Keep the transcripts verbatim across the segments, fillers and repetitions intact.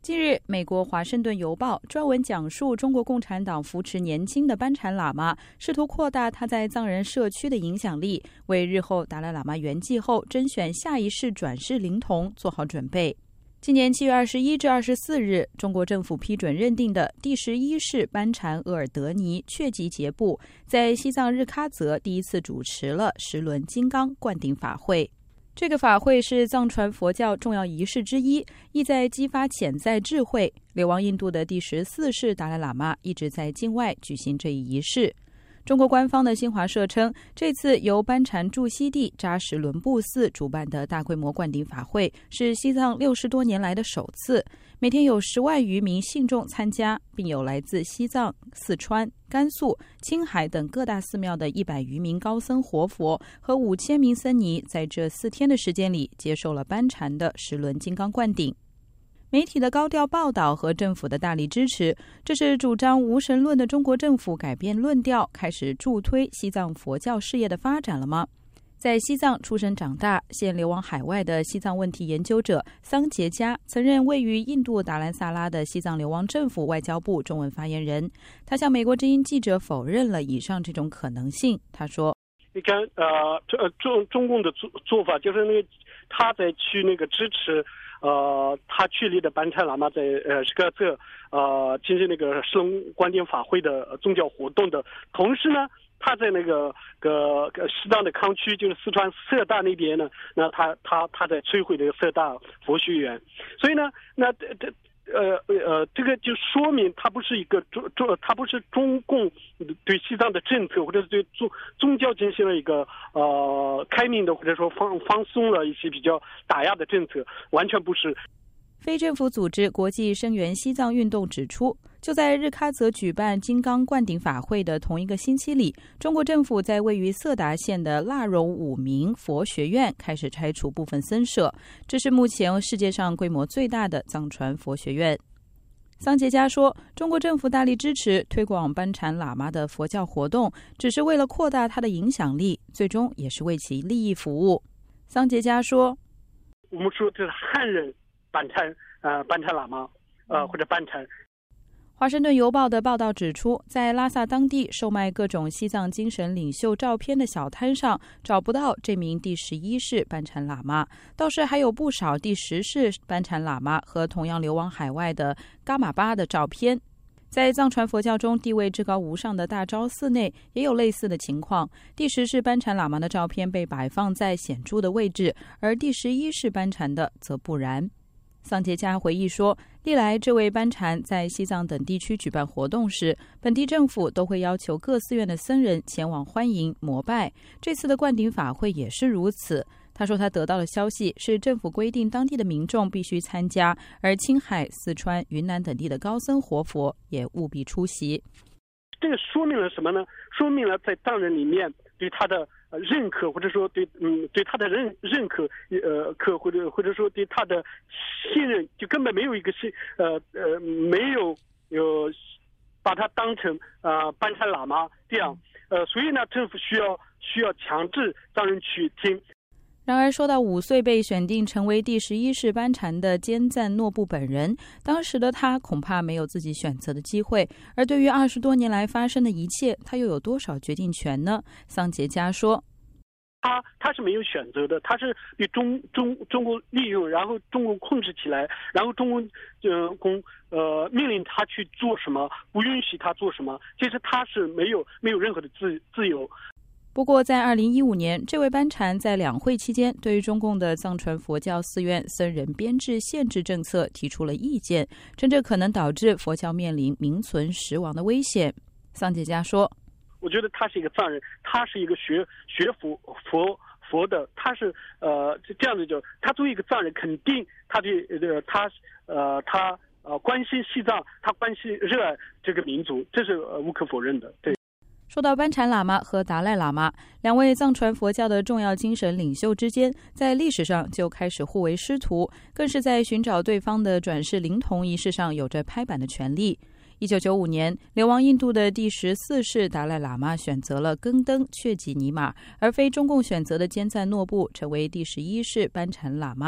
近日，美国《华盛顿邮报》专文讲述中国共产党扶持年轻的班禅喇嘛，试图扩大他在藏人社区的影响力，为日后达赖喇嘛圆寂后甄选下一世转世灵童做好准备。今年七月二十一至二十四日，中国政府批准认定的第十一世班禅额尔德尼确吉杰布，在西藏日喀则第一次主持了十轮金刚灌顶法会。这个法会是藏传佛教重要仪式之一，意在激发潜在智慧。流亡印度的第十四世达赖喇嘛一直在境外举行这一仪式。中国官方的新华社称，这次由班禅驻西地扎什伦布寺主办的大规模灌顶法会是西藏六十多年来的首次，每天有十万余名信众参加，并有来自西藏、四川、甘肃、青海等各大寺庙的一百余名高僧活佛和五千名僧尼，在这四天的时间里接受了班禅的十轮金刚灌顶。媒体的高调报道和政府的大力支持，这是主张无神论的中国政府改变论调，开始助推西藏佛教事业的发展了吗？在西藏出生长大，现流亡海外的西藏问题研究者桑杰加曾任位于印度达兰萨拉的西藏流亡政府外交部中文发言人。他向美国之音记者否认了以上这种可能性。他说：“ 你看，呃，中中共的做做法就是那个他在去那个支持。”呃，他确立的班禅喇嘛在呃这个这呃进行那个十轮灌顶法会的宗教活动的同时呢，他在那个个西藏的康区，就是四川色大那边呢，那他他他在摧毁这个色大佛学院，所以呢，那这这。呃呃，这个就说明它不是一个中中，它不是中共对西藏的政策，或者是对宗宗教进行了一个呃开明的，或者说放放松了一些比较打压的政策，完全不是。 非政府组织国际声援西藏运动指出，就在日喀则举办金刚灌顶法会的同一个星期里，中国政府在位于色达县的腊荣五明佛学院开始拆除部分僧舍，这是目前世界上规模最大的藏传佛学院。桑杰加说，中国政府大力支持推广班禅喇嘛的佛教活动，只是为了扩大他的影响力，最终也是为其利益服务。桑杰加说， 我们说这是汉人班禅呃班禅喇嘛呃或者班禅。 华盛顿邮报的报道指出，在拉萨当地售卖各种西藏精神领袖照片的小摊上找不到这名第十一世班禅喇嘛，倒是还有不少第十世班禅喇嘛和同样流亡海外的噶玛巴的照片。在藏传佛教中地位至高无上的大昭寺内也有类似的情况，第十世班禅喇嘛的照片被摆放在显著的位置，而第十一世班禅的则不然。桑杰加回忆说，历来这位班禅在西藏等地区举办活动时，本地政府都会要求各寺院的僧人前往欢迎膜拜，这次的灌顶法会也是如此。他说他得到的消息是政府规定当地的民众必须参加，而青海、四川、云南等地的高僧活佛也务必出席。 这个说明了什么呢？说明了在藏人里面对他的认可，或者说对嗯对他的认认可呃可或者或者说对他的信任，就根本没有一个信呃呃没有有把他当成啊、呃、班禅喇嘛这样呃，所以呢，政府需要需要强制藏人去听。 然而，说到五岁被选定成为第十一世班禅的坚赞诺布本人，当时的他恐怕没有自己选择的机会。而对于二十多年来发生的一切，他又有多少决定权呢？桑杰加说， 他他是没有选择的，他是被中中中国利用，然后中国控制起来，然后中国呃公呃命令他去做什么，不允许他做什么，其实他是没有没有任何的自自由。 不过，在二零一五年，这位班禅在两会期间对于中共的藏传佛教寺院僧人编制限制政策提出了意见，称这可能导致佛教面临名存实亡的危险。桑杰加说， 我觉得他是一个藏人，他是一个学学佛佛佛的，他是呃这样子就，他作为一个藏人，肯定他对呃他呃他呃关心西藏，他关心热爱这个民族，这是呃无可否认的。对。 说到班禅喇嘛和达赖喇嘛两位藏传佛教的重要精神领袖之间，在历史上就开始互为师徒，更是在寻找对方的转世灵童仪式上有着拍板的权利。一九九五年，流亡印度的第十四世达赖喇嘛选择了更登确吉尼玛，而非中共选择的坚赞诺布成为第十一世班禅喇嘛。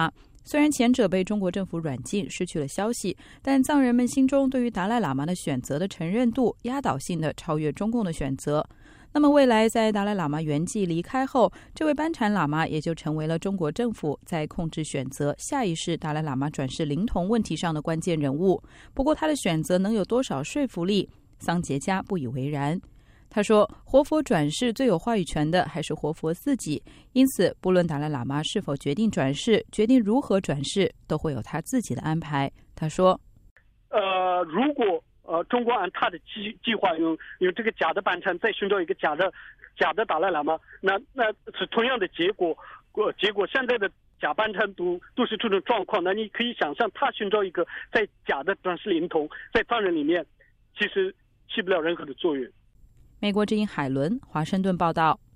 虽然前者被中国政府软禁，失去了消息，但藏人们心中对于达赖喇嘛的选择的承认度压倒性的超越中共的选择。那么未来在达赖喇嘛圆寂离开后，这位班禅喇嘛也就成为了中国政府在控制选择下一世达赖喇嘛转世灵童问题上的关键人物。不过他的选择能有多少说服力，桑杰加不以为然。他说，活佛转世最有话语权的还是活佛自己，因此不论达赖喇嘛是否决定转世，决定如何转世，都会有他自己的安排。他说， 呃，如果呃中国按他的计计划用用这个假的班禅再寻找一个假的假的达赖喇嘛，那那是同样的结果。呃，结果现在的假班禅都都是这种状况，那你可以想象，他寻找一个在假的转世灵童，在藏人里面，其实起不了任何的作用。 美国之音海伦华盛顿报道。